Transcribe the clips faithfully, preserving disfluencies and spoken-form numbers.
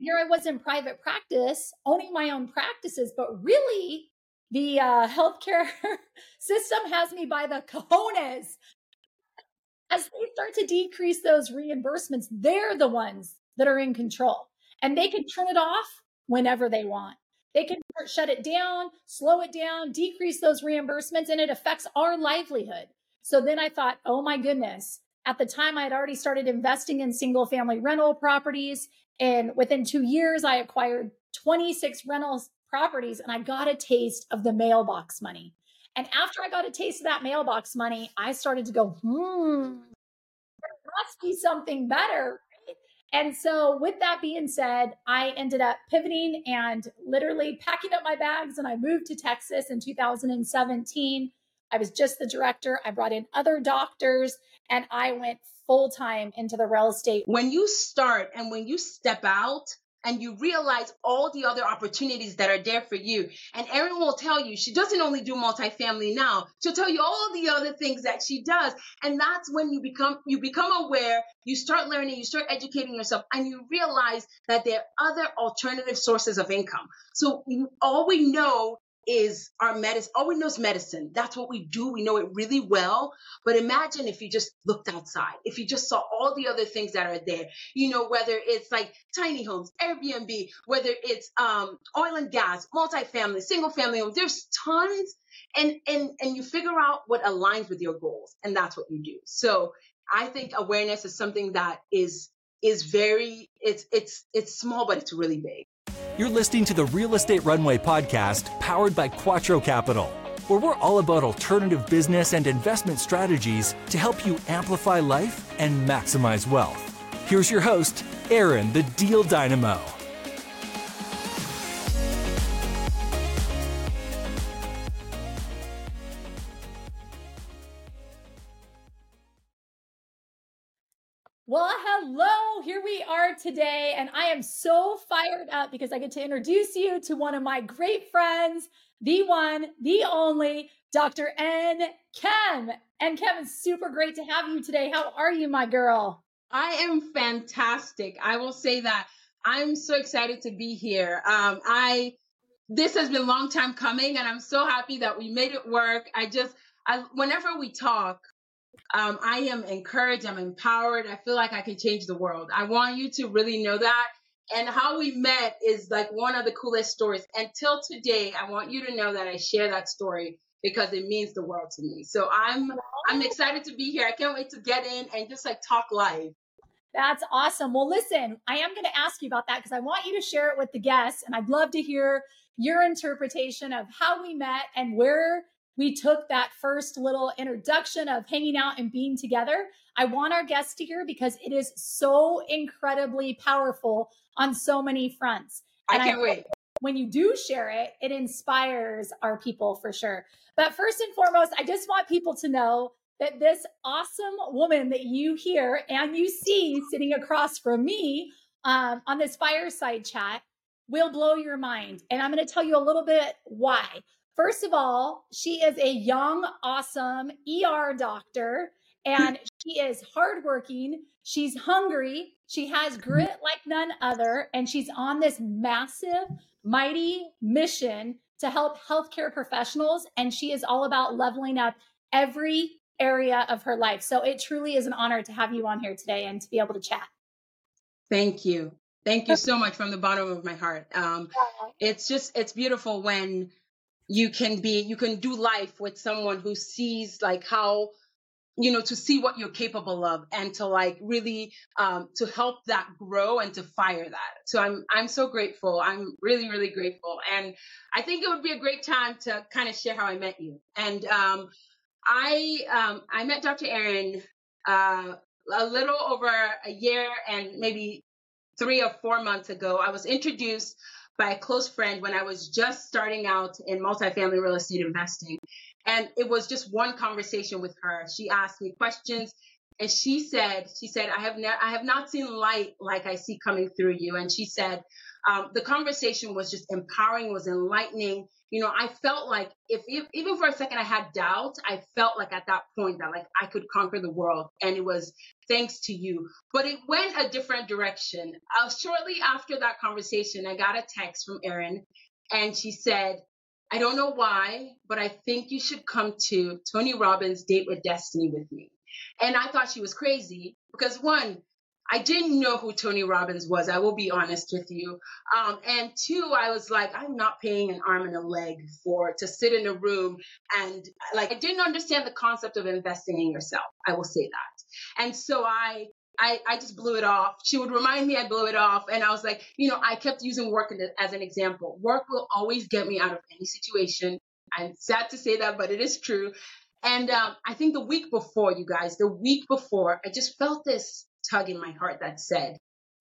here I was in private practice, owning my own practices, but really the uh, healthcare system has me by the cojones. As they start to decrease those reimbursements, they're the ones that are in control, and they can turn it off whenever they want. They can shut it down, slow it down, decrease those reimbursements, and it affects our livelihood. So then I thought, oh my goodness. At the time, I had already started investing in single family rental properties. And within two years, I acquired twenty-six rental properties, and I got a taste of the mailbox money. And after I got a taste of that mailbox money, I started to go, hmm, there must be something better. Right? And so with that being said, I ended up pivoting and literally packing up my bags, and I moved to Texas in two thousand seventeen. I was just the director. I brought in other doctors, and I went full time into the real estate. When you start and when you step out, and you realize all the other opportunities that are there for you. And Erin will tell you, she doesn't only do multifamily now, she'll tell you all the other things that she does. And that's when you become, you become aware, you start learning, you start educating yourself, and you realize that there are other alternative sources of income. So you, all we know is our medicine. All we know is medicine. That's what we do. We know it really well. But imagine if you just looked outside, if you just saw all the other things that are there, you know, whether it's like tiny homes, Airbnb, whether it's um, oil and gas, multifamily, single family homes, there's tons. And, and, and you figure out what aligns with your goals. And that's what you do. So I think awareness is something that is, is very, it's, it's, it's small, but it's really big. You're listening to the Real Estate Runway podcast powered by Quattro Capital, where we're all about alternative business and investment strategies to help you amplify life and maximize wealth. Here's your host, Erin, the Deal Dynamo. Well, hello, here we are today, and I am so fired up because I get to introduce you to one of my great friends, the one, the only, Doctor N. Kem. And Kem, it's super great to have you today. How are you, my girl? I am fantastic. I will say that I'm so excited to be here. Um, I this has been a long time coming, and I'm so happy that we made it work. I just, I, whenever we talk, Um, I am encouraged. I'm empowered. I feel like I can change the world. I want you to really know that. And how we met is like one of the coolest stories. Until today, I want you to know that I share that story because it means the world to me. So I'm I'm excited to be here. I can't wait to get in and just like talk live. That's awesome. Well, listen, I am going to ask you about that because I want you to share it with the guests. And I'd love to hear your interpretation of how we met and where we took that first little introduction of hanging out and being together. I want our guests to hear because it is so incredibly powerful on so many fronts. And I can't I wait. When you do share it, it inspires our people for sure. But first and foremost, I just want people to know that this awesome woman that you hear and you see sitting across from me um, on this fireside chat will blow your mind. And I'm going to tell you a little bit why. First of all, she is a young, awesome E R doctor, and she is hardworking. She's hungry. She has grit like none other, and she's on this massive, mighty mission to help healthcare professionals, and she is all about leveling up every area of her life. So it truly is an honor to have you on here today and to be able to chat. Thank you. Thank you so much from the bottom of my heart. Um, it's just, it's beautiful when you can be, you can do life with someone who sees like how, you know, to see what you're capable of and to like really, um, to help that grow and to fire that. So I'm, I'm so grateful. I'm really, really grateful. And I think it would be a great time to kind of share how I met you. And, um, I, um, I met Doctor Erin, uh, a little over a year and maybe three or four months ago. I was introduced by a close friend when I was just starting out in multifamily real estate investing. And it was just one conversation with her. She asked me questions And she said, she said, I have never, I have not seen light like I see coming through you. And she said, um, the conversation was just empowering, was enlightening. You know, I felt like if, if even for a second I had doubt, I felt like at that point that like I could conquer the world, and it was thanks to you. But it went a different direction. Uh, shortly after that conversation, I got a text from Erin, and she said, I don't know why, but I think you should come to Tony Robbins' Date with Destiny with me. And I thought she was crazy because, one, I didn't know who Tony Robbins was. I will be honest with you. Um, and two, I was like, I'm not paying an arm and a leg for to sit in a room. And like, I didn't understand the concept of investing in yourself. I will say that. And so I, I, I just blew it off. She would remind me, I blew it off. And I was like, you know, I kept using work as an example. Work will always get me out of any situation. I'm sad to say that, but it is true. And um, I think the week before, you guys, the week before, I just felt this tug in my heart that said,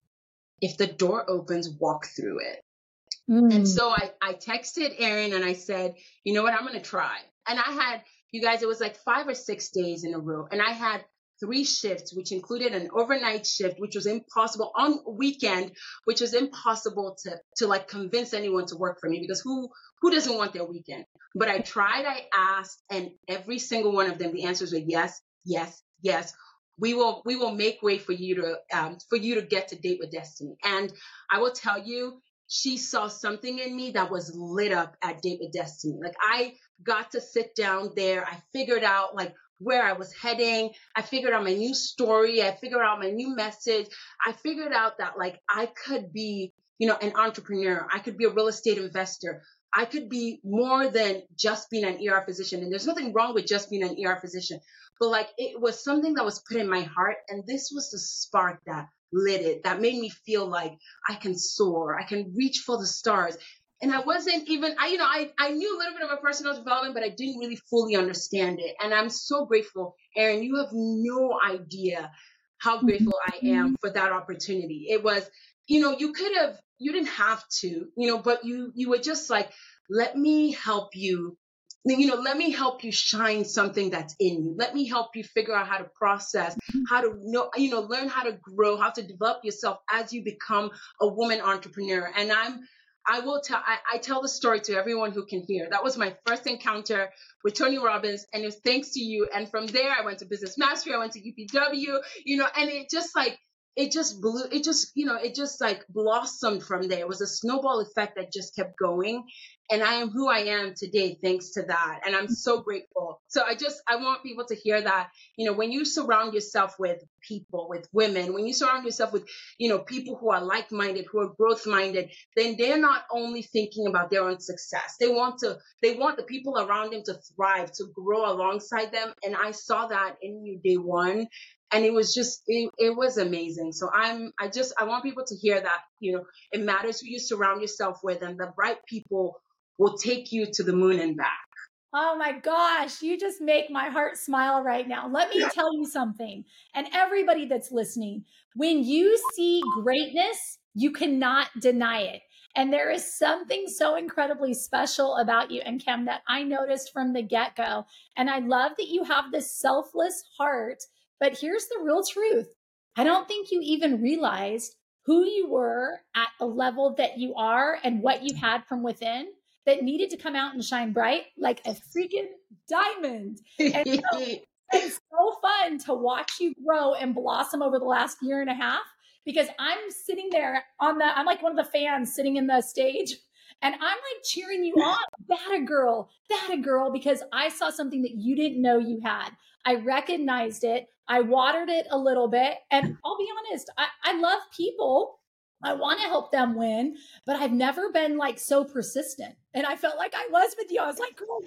if the door opens, walk through it. Mm. And so I, I texted Erin and I said, you know what, I'm going to try. And I had, you guys, it was like five or six days in a row. And I had three shifts, which included an overnight shift, which was impossible on weekend, which was impossible to, to like convince anyone to work for me, because who, who doesn't want their weekend? But I tried, I asked, and every single one of them, the answers were yes, yes, yes. We will, we will make way for you to, um, for you to get to Date with Destiny. And I will tell you, she saw something in me that was lit up at Date with Destiny. Like I got to sit down there. I figured out like where I was heading. I figured out my new story. I figured out my new message. I figured out that like I could be, you know, an entrepreneur. I could be a real estate investor. I could be more than just being an E R physician. And there's nothing wrong with just being an E R physician. But like it was something that was put in my heart. And this was the spark that lit it, that made me feel like I can soar. I can reach for the stars. And I wasn't even, I, you know, I, I knew a little bit about personal development, but I didn't really fully understand it. And I'm so grateful, Erin. You have no idea how grateful I am for that opportunity. It was, you know, you could have, you didn't have to, you know, but you, you were just like, let me help you, you know, let me help you shine something that's in you. Let me help you figure out how to process, how to know, you know, learn how to grow, how to develop yourself as you become a woman entrepreneur. And I'm, I will tell, I, I tell the story to everyone who can hear. That was my first encounter with Tony Robbins, and it was thanks to you. And from there, I went to Business Mastery, I went to U P W, you know, and it just like, it just blew, it just, you know, it just like blossomed from there. It was a snowball effect that just kept going. And I am who I am today, thanks to that. And I'm so grateful. So I just, I want people to hear that, you know, when you surround yourself with people, with women, when you surround yourself with, you know, people who are like-minded, who are growth-minded, then they're not only thinking about their own success. They want to, they want the people around them to thrive, to grow alongside them. And I saw that in you day one. And it was just, it, it was amazing. So I'm, I just, I want people to hear that, you know, it matters who you surround yourself with, and the right people will take you to the moon and back. Oh my gosh, you just make my heart smile right now. Let me tell you something. And everybody that's listening, when you see greatness, you cannot deny it. And there is something so incredibly special about you and Kim that I noticed from the get-go. And I love that you have this selfless heart. But here's the real truth. I don't think you even realized who you were at the level that you are and what you had from within that needed to come out and shine bright like a freaking diamond. And so it's so fun to watch you grow and blossom over the last year and a half, because I'm sitting there on the, I'm like one of the fans sitting in the stage, and I'm like cheering you on. That a girl, that a girl, because I saw something that you didn't know you had. I recognized it. I watered it a little bit. And I'll be honest, I, I love people. I want to help them win, but I've never been like so persistent. And I felt like I was with you. I was like, girl,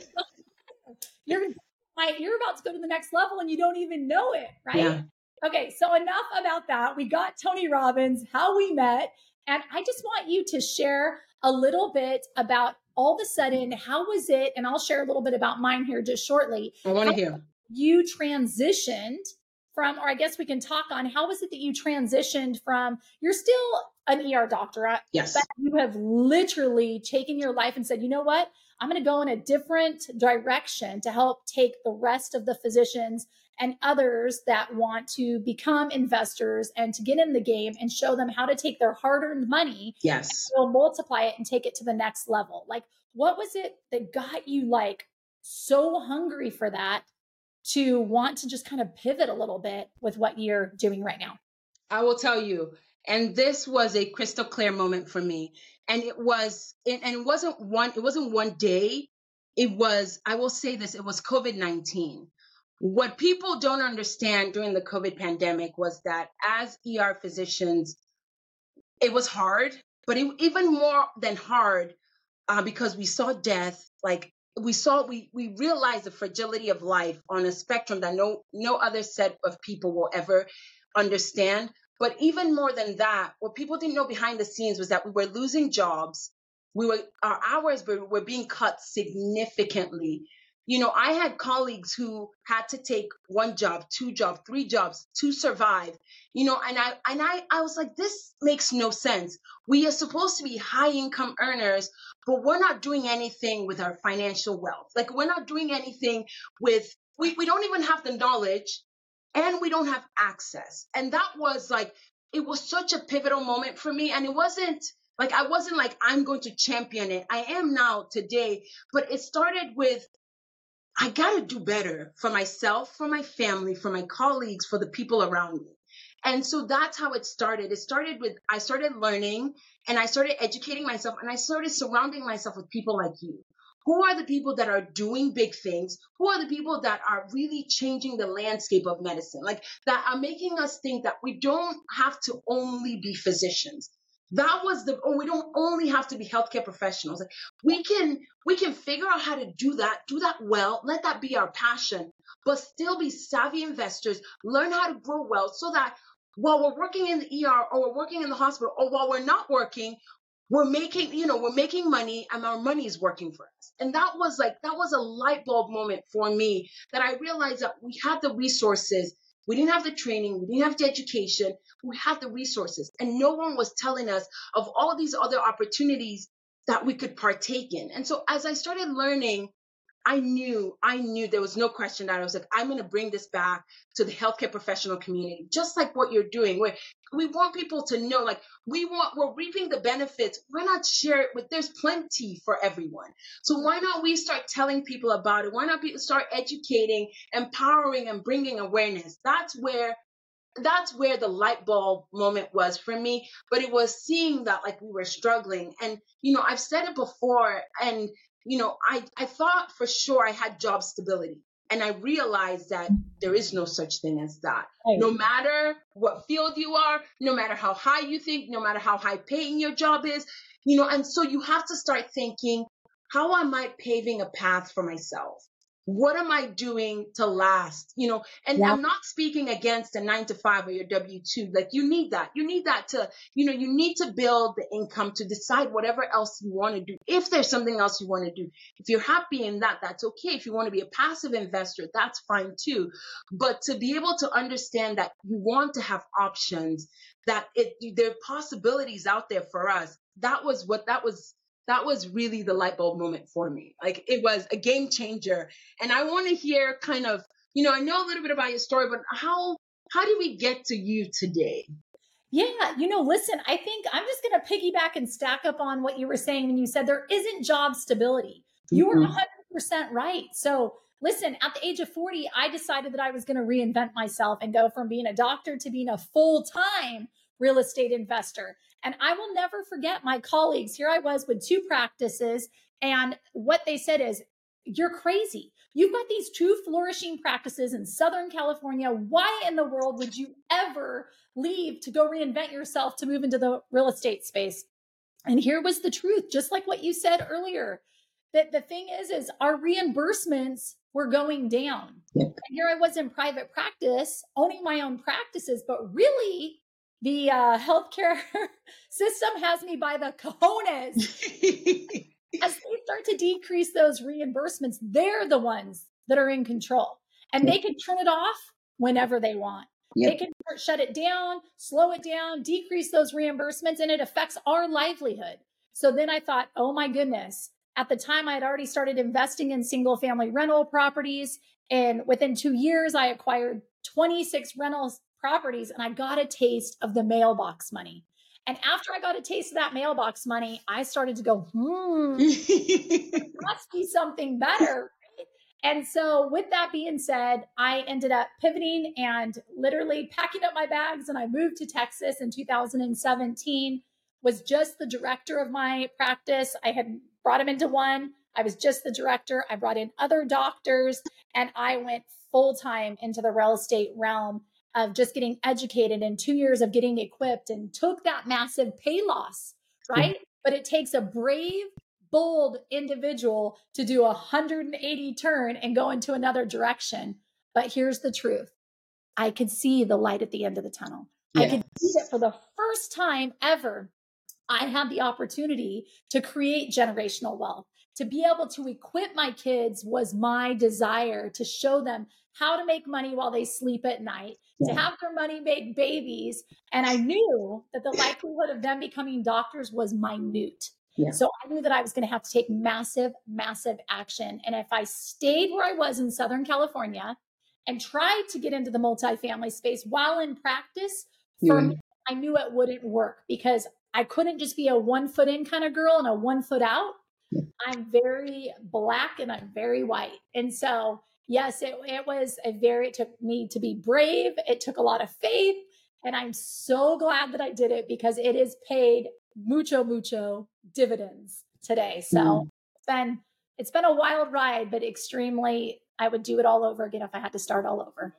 you're, you're about to go to the next level and you don't even know it, right? Yeah. Okay, so enough about that. We got Tony Robbins, how we met. And I just want you to share a little bit about all of a sudden, how was it? And I'll share a little bit about mine here just shortly. I want to hear. You transitioned from, or I guess we can talk on, how was it that you transitioned from, you're still an E R doctor, uh, Yes. but you have literally taken your life and said, you know what, I'm going to go in a different direction to help take the rest of the physicians and others that want to become investors and to get in the game and show them how to take their hard-earned money, Yes, and multiply it and take it to the next level. Like, what was it that got you like so hungry for that to want to just kind of pivot a little bit with what you're doing right now? I will tell you. And this was a crystal clear moment for me. And it was, and it wasn't one, it wasn't one day. It was, I will say this, it was COVID nineteen. What people don't understand during the COVID pandemic was that as E R physicians, it was hard, but it, even more than hard, uh, because we saw death, like we saw, we we realized the fragility of life on a spectrum that no no other set of people will ever understand. But even more than that, what people didn't know behind the scenes was that we were losing jobs. We were, our hours were, were being cut significantly. You know, I had colleagues who had to take one job, two jobs, three jobs to survive. You know, and I and I, I was like, this makes no sense. We are supposed to be high income earners, but we're not doing anything with our financial wealth. Like, we're not doing anything with, we, we don't even have the knowledge, and we don't have access. And that was like, it was such a pivotal moment for me. And it wasn't like, I wasn't like, I'm going to champion it. I am now today, but it started with, I got to do better for myself, for my family, for my colleagues, for the people around me. And so that's how it started. It started with, I started learning and I started educating myself and I started surrounding myself with people like you. Who are the people that are doing big things? Who are the people that are really changing the landscape of medicine? Like, that are making us think that we don't have to only be physicians. That was the, or we don't only have to be healthcare professionals. Like, we can, we can figure out how to do that, do that well, let that be our passion, but still be savvy investors, learn how to grow wealth so that while we're working in the E R or we're working in the hospital or while we're not working, we're making, you know, we're making money and our money is working for us. And that was like, that was a light bulb moment for me, that I realized that we had the resources. We didn't have the training. We didn't have the education. We had the resources. And no one was telling us of all these other opportunities that we could partake in. And so as I started learning, I knew, I knew there was no question that I was like, I'm going to bring this back to the healthcare professional community, just like what you're doing, where we want people to know, like, we want, we're reaping the benefits. Why not share it with, there's plenty for everyone. So why not we start telling people about it? Why not people start educating, empowering, and bringing awareness? That's where, that's where the light bulb moment was for me. But it was seeing that, like, we were struggling. And, you know, I've said it before, and you know, I, I thought for sure I had job stability. And I realized that there is no such thing as that. Right. No matter what field you are, no matter how high you think, no matter how high paying your job is, you know, and so you have to start thinking, how am I paving a path for myself? What am I doing to last? You know, and yeah. I'm not speaking against a nine to five or your W two. Like, you need that. You need that to, you know, you need to build the income to decide whatever else you want to do. If there's something else you want to do, if you're happy in that, that's okay. If you want to be a passive investor, that's fine too. But to be able to understand that you want to have options, that it, there are possibilities out there for us. That was what, that was, That was really the light bulb moment for me. Like, it was a game changer. And I want to hear kind of, you know, I know a little bit about your story, but how, how did we get to you today? Yeah. You know, listen, I think I'm just going to piggyback and stack up on what you were saying when you said there isn't job stability. You were mm-hmm. one hundred percent right. So listen, at the age of forty, I decided that I was going to reinvent myself and go from being a doctor to being a full-time real estate investor. And I will never forget my colleagues. Here I was with two practices. And what they said is, you're crazy. You've got these two flourishing practices in Southern California. Why in the world would you ever leave to go reinvent yourself to move into the real estate space? And here was the truth, just like what you said earlier, that the thing is, is our reimbursements were going down. Yep. And here I was in private practice, owning my own practices, but really the uh, healthcare system has me by the cojones. As they start to decrease those reimbursements, they're the ones that are in control. And they could turn it off whenever they want. Yep. They can shut it down, slow it down, decrease those reimbursements, and it affects our livelihood. So then I thought, oh my goodness. At the time, I had already started investing in single family rental properties. And within two years, I acquired twenty-six rental properties, and I got a taste of the mailbox money. And after I got a taste of that mailbox money, I started to go, hmm, there must be something better. And so with that being said, I ended up pivoting and literally packing up my bags, and I moved to Texas in two thousand seventeen, was just the director of my practice. I had brought him into one. I was just the director. I brought in other doctors, and I went full time into the real estate realm of just getting educated and two years of getting equipped, and took that massive pay loss, right? Mm-hmm. But it takes a brave, bold individual to do a one hundred eighty turn and go into another direction. But here's the truth. I could see the light at the end of the tunnel. Yes. I could see that for the first time ever, I had the opportunity to create generational wealth. To be able to equip my kids was my desire, to show them how to make money while they sleep at night, yeah. to have their money make babies. And I knew that the likelihood of them becoming doctors was minute. Yeah. So I knew that I was going to have to take massive, massive action. And if I stayed where I was in Southern California and tried to get into the multifamily space while in practice, for yeah. me, I knew it wouldn't work, because I couldn't just be a one foot in kind of girl and a one foot out. Yeah. I'm very black and I'm very white. And so, yes, it, it was a very, it took me to be brave. It took a lot of faith. And I'm so glad that I did it, because it has paid mucho, mucho dividends today. So mm. it's been, it's been a wild ride, but extremely, I would do it all over again if I had to start all over.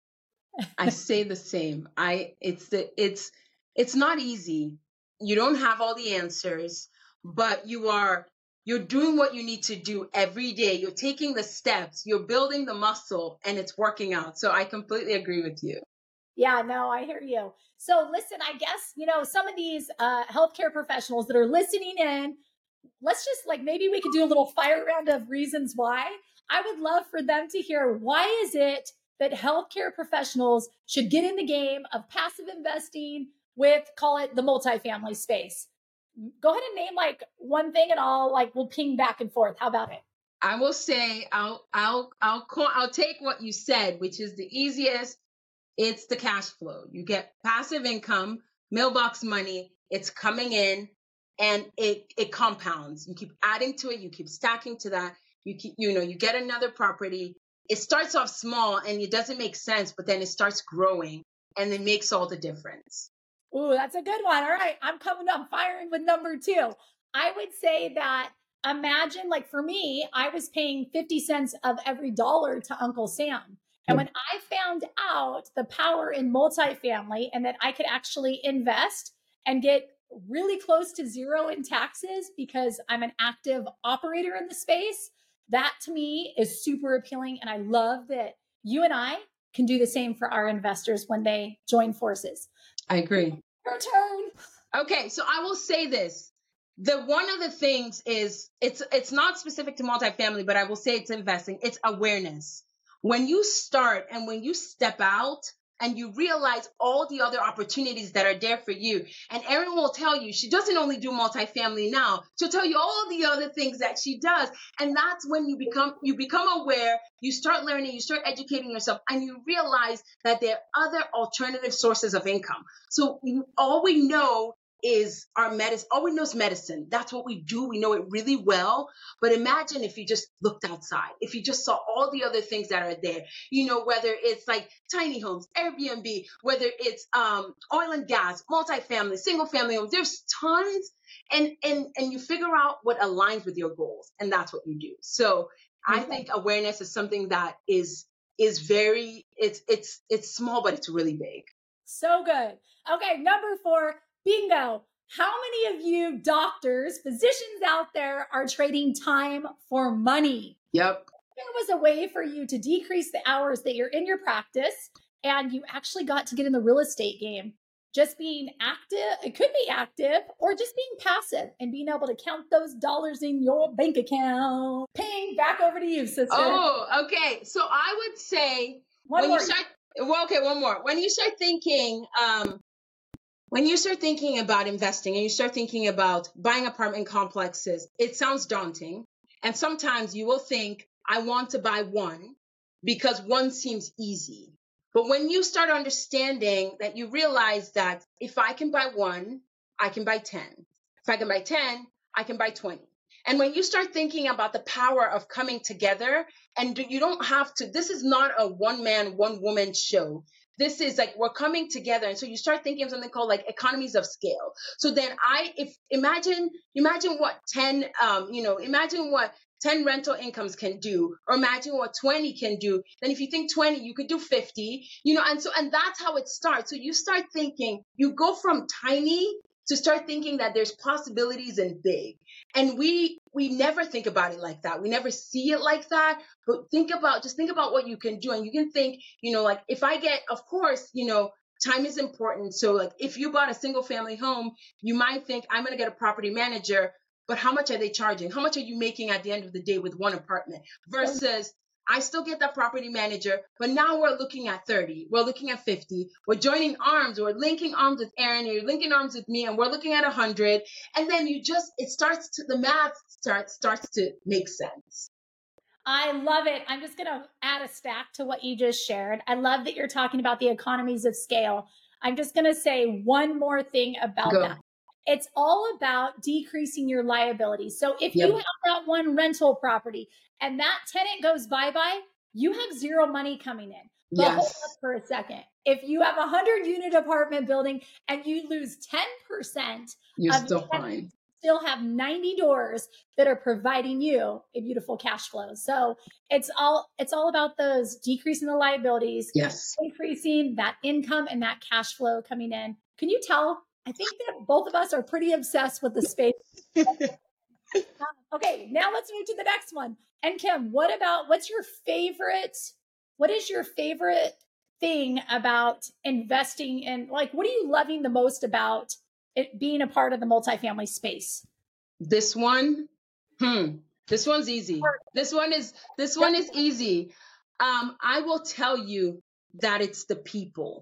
I say the same. I, it's the, it's, it's not easy. You don't have all the answers, but you are, you're doing what you need to do every day. You're taking the steps, you're building the muscle, and it's working out. So I completely agree with you. Yeah, no, I hear you. So listen, I guess, you know, some of these uh, healthcare professionals that are listening in, let's just like, maybe we could do a little fire round of reasons why. I would love for them to hear, why is it that healthcare professionals should get in the game of passive investing with, call it the multifamily space? Go ahead and name like one thing, and I'll like, we'll ping back and forth. How about it? I will say, I'll, I'll, I'll call, I'll take what you said, which is the easiest. It's the cash flow. You get passive income, mailbox money. It's coming in, and it, it compounds. You keep adding to it. You keep stacking to that. You keep, you know, you get another property. It starts off small and it doesn't make sense, but then it starts growing, and it makes all the difference. Ooh, that's a good one. All right. I'm coming up firing with number two. I would say that, imagine, like for me, I was paying fifty cents of every dollar to Uncle Sam. And when I found out the power in multifamily, and that I could actually invest and get really close to zero in taxes because I'm an active operator in the space, that to me is super appealing. And I love that you and I can do the same for our investors when they join forces. I agree. Your turn. Okay, so I will say this. The one of the things is, it's it's not specific to multifamily, but I will say it's investing. It's awareness. When you start and when you step out and you realize all the other opportunities that are there for you, and Erin will tell you, she doesn't only do multifamily now, she'll tell you all the other things that she does. And that's when you become, you become aware, you start learning, you start educating yourself, and you realize that there are other alternative sources of income. So you, all we know is our medicine. All we know is medicine. That's what we do. We know it really well. But imagine if you just looked outside, if you just saw all the other things that are there, you know, whether it's like tiny homes, Airbnb, whether it's um, oil and gas, multifamily, single family homes, there's tons. And, and, and you figure out what aligns with your goals. And that's what you do. So I think awareness is something that is, is very, it's, it's, it's small, but it's really big. So good. Okay. Number four. Bingo. How many of you doctors, physicians out there are trading time for money? Yep. There was a way for you to decrease the hours that you're in your practice, and you actually got to get in the real estate game. Just being active, it could be active, or just being passive and being able to count those dollars in your bank account. Ping, back over to you, sister. Oh, okay. So I would say One when more. you start Well, okay, one more. When you start thinking, um, when you start thinking about investing and you start thinking about buying apartment complexes, it sounds daunting. And sometimes you will think, I want to buy one because one seems easy. But when you start understanding that, you realize that if I can buy one, I can buy ten. If I can buy ten, I can buy twenty. And when you start thinking about the power of coming together, and you don't have to, this is not a one man, one woman show. This is like, we're coming together. And so you start thinking of something called like economies of scale. So then I, if imagine, imagine what ten, um, you know, imagine what ten rental incomes can do, or imagine what twenty can do. Then if you think twenty, you could do fifty, you know, and so, and that's how it starts. So you start thinking, you go from tiny to start thinking that there's possibilities in big. And we we never think about it like that. We never see it like that. But think about, just think about what you can do. And you can think, you know, like if I get, of course, you know, time is important. So like if you bought a single family home, you might think, I'm going to get a property manager, but how much are they charging? How much are you making at the end of the day with one apartment versus I still get that property manager, but now we're looking at thirty. We're looking at fifty. We're joining arms. We're linking arms with Aaron. You're linking arms with me, and we're looking at one hundred. And then you just, it starts to, the math starts starts to make sense. I love it. I'm just going to add a stack to what you just shared. I love that you're talking about the economies of scale. I'm just going to say one more thing about Go. that. It's all about decreasing your liability. So if Yep. you have that one rental property and that tenant goes bye-bye, you have zero money coming in. But Yes. hold up for a second. If you have a hundred unit apartment building and you lose ten percent, You're of still your fine. tenants, still have ninety doors that are providing you a beautiful cash flow. So it's all, it's all about those decreasing the liabilities, Yes. increasing that income and that cash flow coming in. Can you tell? I think that both of us are pretty obsessed with the space. Okay, now let's move to the next one. And Kim, what about, what's your favorite, what is your favorite thing about investing in, like, what are you loving the most about it being a part of the multifamily space? This one, hmm, this one's easy. This one is, this one is easy. Um, I will tell you that it's the people.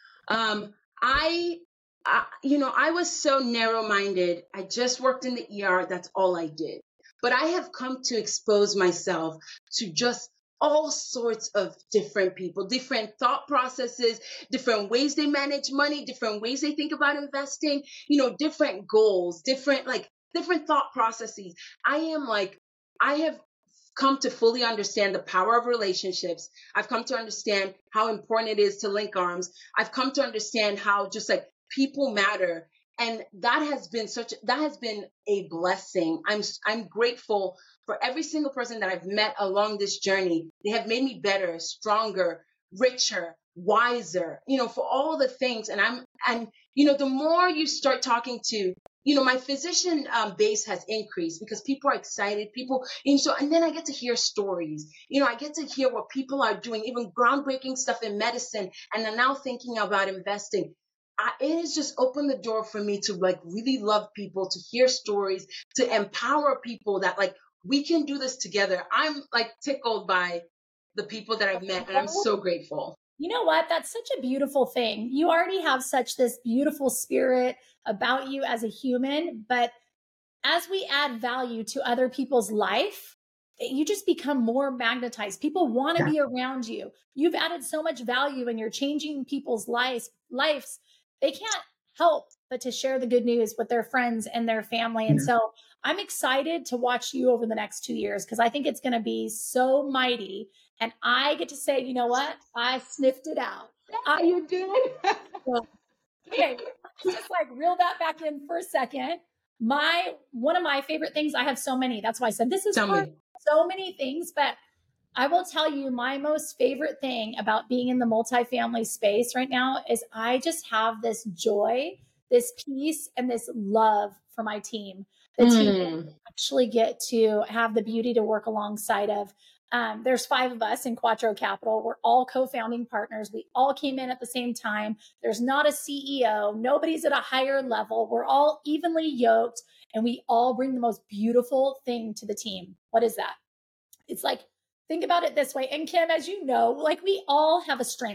Um, I, I, you know, I was so narrow-minded. I just worked in the E R. That's all I did. But I have come to expose myself to just all sorts of different people, different thought processes, different ways they manage money, different ways they think about investing, you know, different goals, different, like, different thought processes. I am like, I have come to fully understand the power of relationships. I've come to understand how important it is to link arms. I've come to understand how just like people matter. And that has been such, that has been a blessing. I'm, I'm grateful for every single person that I've met along this journey. They have made me better, stronger, richer, wiser, you know, for all the things. And I'm, and, you know, the more you start talking to, you know, my physician um, base has increased because people are excited. People, and so, and then I get to hear stories. You know, I get to hear what people are doing, even groundbreaking stuff in medicine, and they're now thinking about investing. I, it has just opened the door for me to like really love people, to hear stories, to empower people that like we can do this together. I'm like tickled by the people that I've met, and I'm so grateful. You know what? That's such a beautiful thing. You already have such this beautiful spirit about you as a human, but as we add value to other people's life, you just become more magnetized. People want to Yeah. be around you. You've added so much value and you're changing people's lives, lives. They can't help but to share the good news with their friends and their family. And Yeah. so I'm excited to watch you over the next two years because I think it's going to be so mighty. And I get to say, you know what? I sniffed it out. I, You did. okay, let's just like reel that back in for a second. My one of my favorite things, I have so many. That's why I said this is Tell hard. me. So many things, but I will tell you my most favorite thing about being in the multifamily space right now is I just have this joy, this peace, and this love for my team. The team Mm. actually get to have the beauty to work alongside of. Um, there's five of us in Quattro Capital. We're all co-founding partners. We all came in at the same time. There's not a C E O. Nobody's at a higher level. We're all evenly yoked, and we all bring the most beautiful thing to the team. What is that? It's like, think about it this way. And Kim, as you know, like we all have a strength.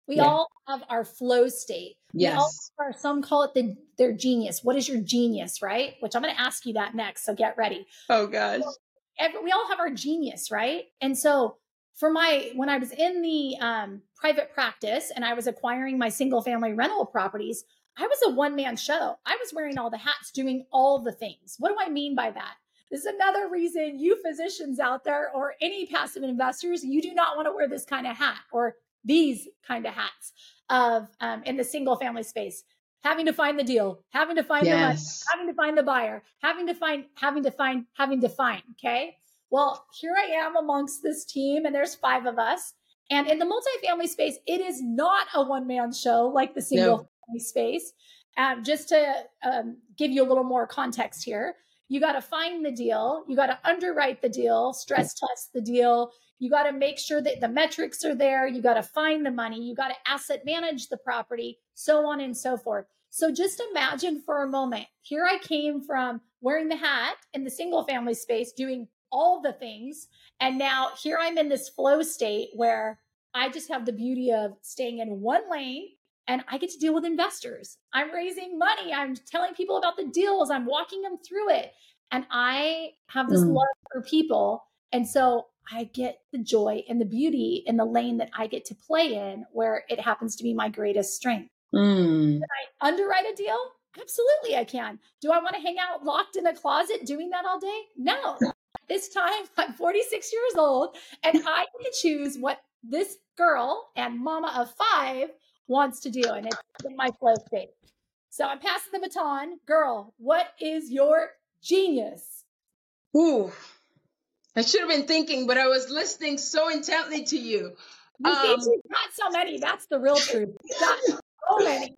We Yeah. all have our flow state. We all Yes. have our, some call it the, their genius. What is your genius, right? Which I'm going to ask you that next. So get ready. Oh gosh. Every, we all have our genius, right? And so for my, when I was in the um, private practice and I was acquiring my single family rental properties, I was a one man show. I was wearing all the hats, doing all the things. What do I mean by that? This is another reason you physicians out there or any passive investors, you do not want to wear this kind of hat or these kind of hats of um, in the single family space. Having to find the deal, having to find Yes. the money, having to find the buyer, having to find, having to find, having to find. Okay. Well, here I am amongst this team, and there's five of us. And in the multifamily space, it is not a one-man show like the single No. family space. Um, just to um, give you a little more context here, you got to find the deal, you got to underwrite the deal, stress test the deal. You got to make sure that the metrics are there. You got to find the money. You got to asset manage the property, so on and so forth. So just imagine for a moment, here I came from wearing the hat in the single family space, doing all the things. And now here I'm in this flow state where I just have the beauty of staying in one lane and I get to deal with investors. I'm raising money. I'm telling people about the deals. I'm walking them through it. And I have this Mm. love for people. And so I get the joy and the beauty in the lane that I get to play in, where it happens to be my greatest strength. Mm. Can I underwrite a deal? Absolutely, I can. Do I want to hang out locked in a closet doing that all day? No. This time, I'm forty-six years old, and I can choose what this girl and mama of five wants to do, and it's in my flow state. So I'm passing the baton. Girl, what is your genius? Ooh. I should have been thinking, but I was listening so intently to you. You see, Um, she's got so many. That's the real truth. She's got so many.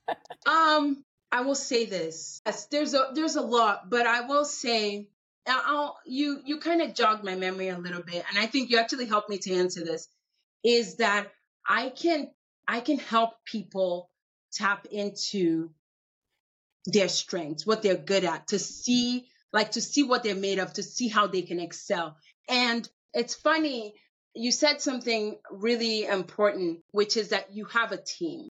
um, I will say this. Yes, there's a there's a lot, but I will say, I'll you you kind of jogged my memory a little bit, and I think you actually helped me to answer this. Is that I can I can help people tap into their strengths, what they're good at, to see like to see what they're made of, to see how they can excel. And it's funny, you said something really important, which is that you have a team.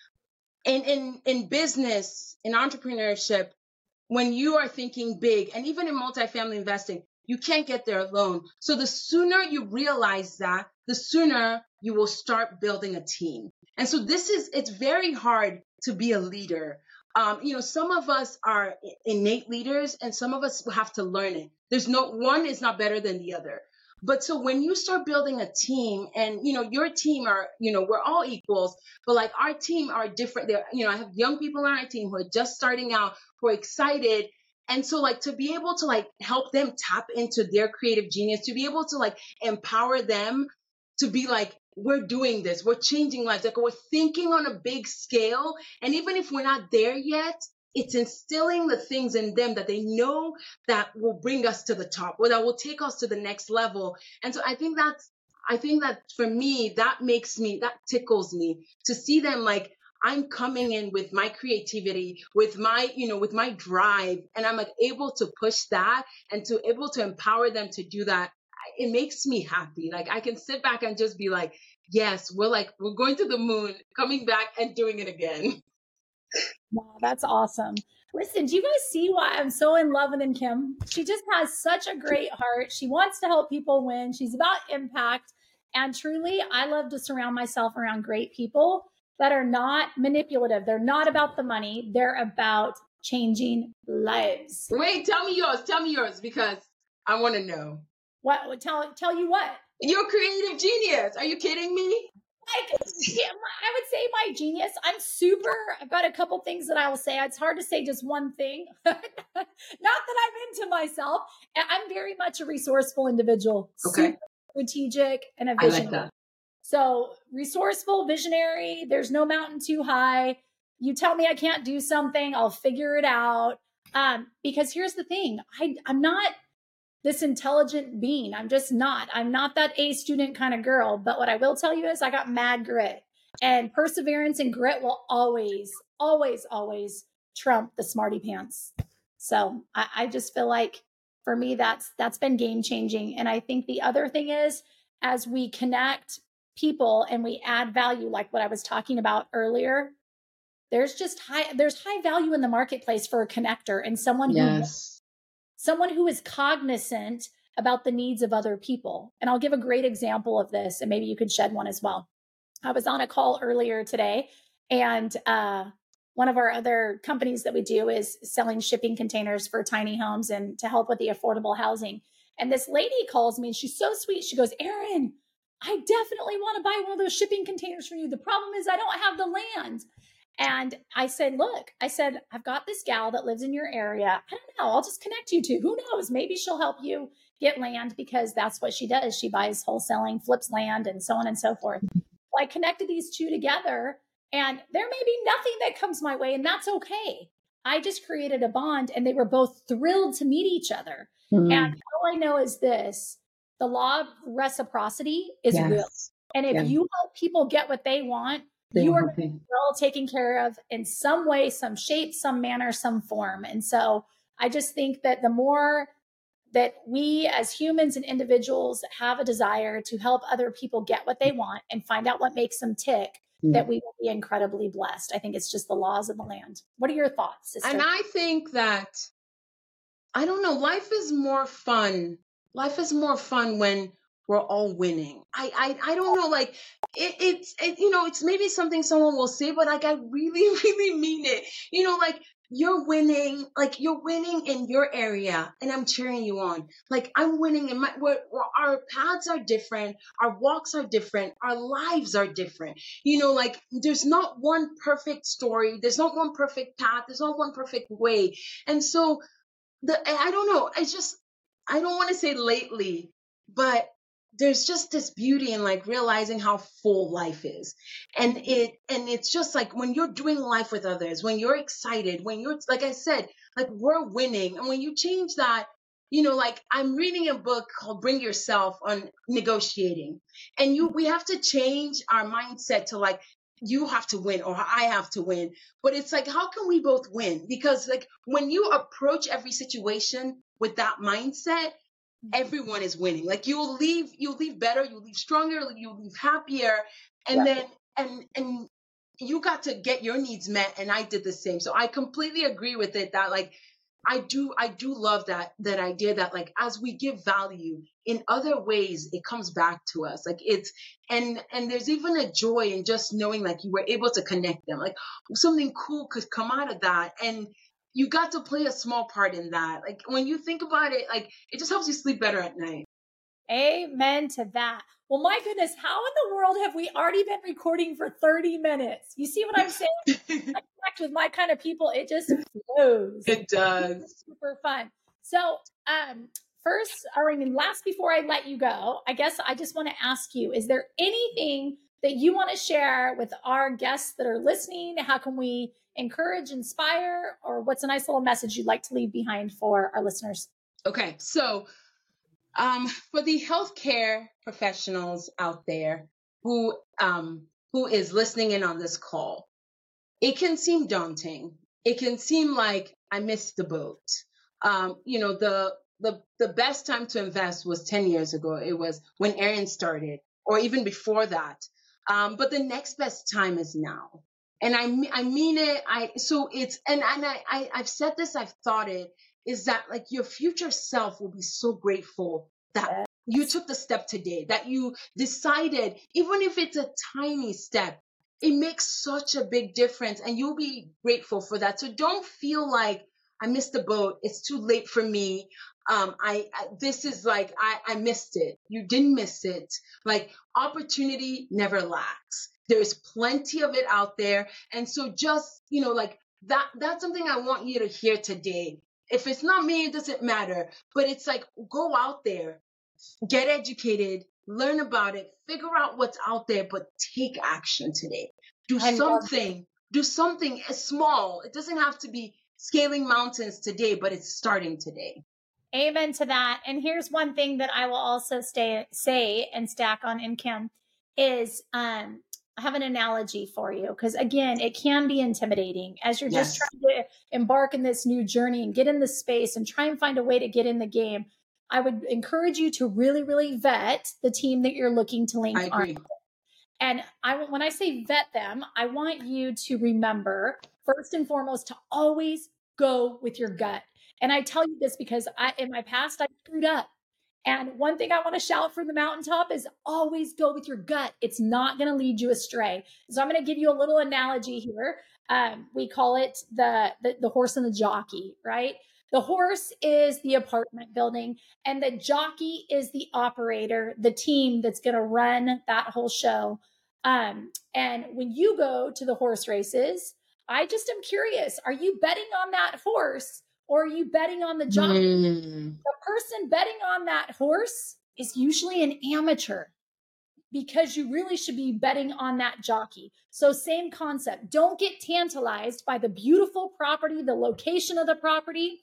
In in in business, in entrepreneurship, when you are thinking big, and even in multifamily investing, you can't get there alone. So the sooner you realize that, the sooner you will start building a team. And so this is, it's very hard to be a leader. Um, you know, some of us are innate leaders and some of us have to learn it. There's no, one is not better than the other. But so when you start building a team, and, you know, your team are, you know, we're all equals, but like our team are different. They're, you know, I have young people on our team who are just starting out, who are excited. And so like to be able to like help them tap into their creative genius, to be able to like empower them to be like, we're doing this, we're changing lives, like we're thinking on a big scale. And even if we're not there yet, it's instilling the things in them that they know that will bring us to the top, or that will take us to the next level. And so I think that's, I think that for me, that makes me, that tickles me to see them like, I'm coming in with my creativity, with my, you know, with my drive, and I'm like able to push that and to able to empower them to do that. It makes me happy. Like I can sit back and just be like, yes, we're like, we're going to the moon, coming back and doing it again. Wow, that's awesome. Listen, do you guys see why I'm so in love with Kim? She just has such a great heart. She wants to help people win. She's about impact. And truly, I love to surround myself around great people that are not manipulative. They're not about the money. They're about changing lives. Wait, tell me yours. Tell me yours, because I want to know. What? Tell tell you what? Your creative genius. Are you kidding me? Like, yeah, I would say my genius. I'm super, I've got a couple things that I will say. It's hard to say just one thing. Not that I'm into myself. I'm very much a resourceful individual. Okay. Super strategic and a I visionary. like that. So resourceful, visionary, there's no mountain too high. You tell me I can't do something, I'll figure it out. Um, because here's the thing. I, I'm not this intelligent being. I'm just not. I'm not that A student kind of girl. But what I will tell you is I got mad grit, and perseverance and grit will always, always, always trump the smarty pants. So I, I just feel like for me, that's, that's been game changing. And I think the other thing is, as we connect people and we add value, like what I was talking about earlier, there's just high, there's high value in the marketplace for a connector and someone who, Yes. someone who is cognizant about the needs of other people. And I'll give a great example of this, and maybe you could shed one as well. I was on a call earlier today, and uh, one of our other companies that we do is selling shipping containers for tiny homes and to help with the affordable housing. And this lady calls me and she's so sweet. She goes, Erin, I definitely want to buy one of those shipping containers from you. The problem is I don't have the land. And I said, look, I said, I've got this gal that lives in your area. I don't know. I'll just connect you to. Who knows? Maybe she'll help you get land, because that's what she does. She buys wholesaling, flips land, and so on and so forth. Well, I connected these two together, and there may be nothing that comes my way, and that's okay. I just created a bond, and they were both thrilled to meet each other. Mm-hmm. And all I know is this: the law of reciprocity is yes. real. And if yeah. you help people get what they want, they you are going to be well taken care of in some way, some shape, some manner, some form. And so I just think that the more that we as humans and individuals have a desire to help other people get what they want and find out what makes them tick, mm. that we will be incredibly blessed. I think it's just the laws of the land. What are your thoughts, sister? And I think that, I don't know, life is more fun. Life is more fun when we're all winning. I I, I don't know, like, it, it's, it, you know, it's maybe something someone will say, but like, I really, really mean it. You know, like, you're winning, like, you're winning in your area, and I'm cheering you on. Like, I'm winning in my, we're, we're, our paths are different, our walks are different, our lives are different. You know, like, there's not one perfect story, there's not one perfect path, there's not one perfect way. And so, the I don't know, it's just, I don't want to say lately, but there's just this beauty in like realizing how full life is. And it, and it's just like when you're doing life with others, when you're excited, when you're, like I said, like we're winning. And when you change that, you know, like I'm reading a book called Bring Yourself on negotiating. And you, we have to change our mindset to like, you have to win or I have to win. But it's like, how can we both win? Because like when you approach every situation with that mindset, everyone is winning. Like you'll leave, you'll leave better, you'll leave stronger, you'll leave happier. And yeah. then, and, and you got to get your needs met. And I did the same. So I completely agree with it that like, I do, I do love that, that idea that like, as we give value in other ways, it comes back to us. Like it's, and, and there's even a joy in just knowing like you were able to connect them, like something cool could come out of that. And you got to play a small part in that. Like when you think about it, like it just helps you sleep better at night. Amen to that. Well, my goodness, how in the world have we already been recording for thirty minutes? You see what I'm saying? I connect with my kind of people. It just flows. It does. It's super fun. So, um, first, or I mean, last before I let you go, I guess I just want to ask you, is there anything that you want to share with our guests that are listening? How can we encourage, inspire, or what's a nice little message you'd like to leave behind for our listeners? Okay. So, um, for the healthcare professionals out there who, um, who is listening in on this call, it can seem daunting. It can seem like I missed the boat. Um, you know, the, the, the best time to invest was ten years ago. It was when Erin started, or even before that. Um, but the next best time is now. And I, I mean it. I, so it's, and, and I, I, I've said this, I've thought it, is that like your future self will be so grateful that you took the step today, that you decided, even if it's a tiny step, it makes such a big difference and you'll be grateful for that. So don't feel like I missed the boat. It's too late for me. Um, I, I this is like, I, I missed it. You didn't miss it. Like opportunity never lacks. There's plenty of it out there. And so just, you know, like that, that's something I want you to hear today. If it's not me, it doesn't matter. But it's like, go out there, get educated, learn about it, figure out what's out there, but take action today. Do I something, do something small. It doesn't have to be scaling mountains today, but it's starting today. Amen to that. And here's one thing that I will also stay, say and stack on in Kim is, um, I have an analogy for you because again, it can be intimidating as you're yes. just trying to embark in this new journey and get in the space and try and find a way to get in the game. I would encourage you to really, really vet the team that you're looking to link I agree. on. And I, when I say vet them, I want you to remember, first and foremost, to always go with your gut. And I tell you this because I, in my past, I screwed up. And one thing I want to shout from the mountaintop is always go with your gut. It's not going to lead you astray. So I'm going to give you a little analogy here. Um, we call it the, the the horse and the jockey, right? The horse is the apartment building, and the jockey is the operator, the team that's going to run that whole show. Um, and when you go to the horse races, I just am curious, are you betting on that horse or are you betting on the jockey? Mm. The person betting on that horse is usually an amateur because you really should be betting on that jockey. So same concept. Don't get tantalized by the beautiful property, the location of the property.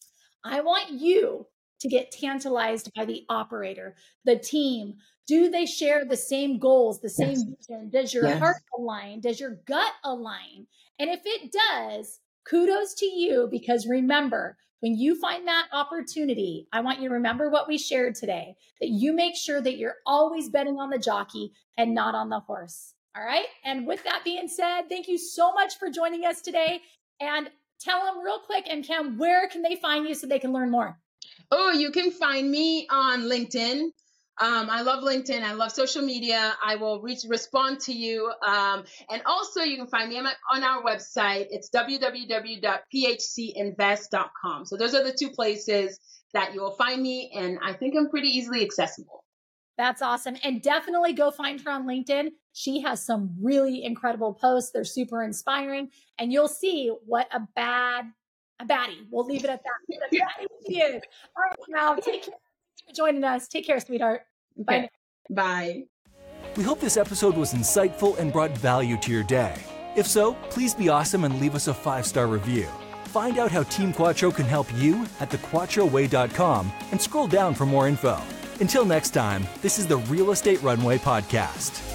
I want you to get tantalized by the operator, the team. Do they share the same goals, the same yes. vision? Does your yes. heart align? Does your gut align? And if it does, kudos to you, because remember, when you find that opportunity, I want you to remember what we shared today, that you make sure that you're always betting on the jockey and not on the horse. All right. And with that being said, thank you so much for joining us today. And tell them real quick, and Cam, where can they find you so they can learn more? Oh, you can find me on LinkedIn. Um, I love LinkedIn. I love social media. I will reach, respond to you. Um, and also you can find me on, on our website. It's w w w dot p h c invest dot com. So those are the two places that you will find me. And I think I'm pretty easily accessible. That's awesome. And definitely go find her on LinkedIn. She has some really incredible posts. They're super inspiring. And you'll see what a bad, a baddie. We'll leave it at that. What a baddie she is. All right, now take care. For joining us. Take care, sweetheart. Okay. Bye. Bye. We hope this episode was insightful and brought value to your day. If so, please be awesome and leave us a five-star review. Find out how Team Quattro can help you at the quattro way dot com and scroll down for more info. Until next time, this is the Real Estate Runway Podcast.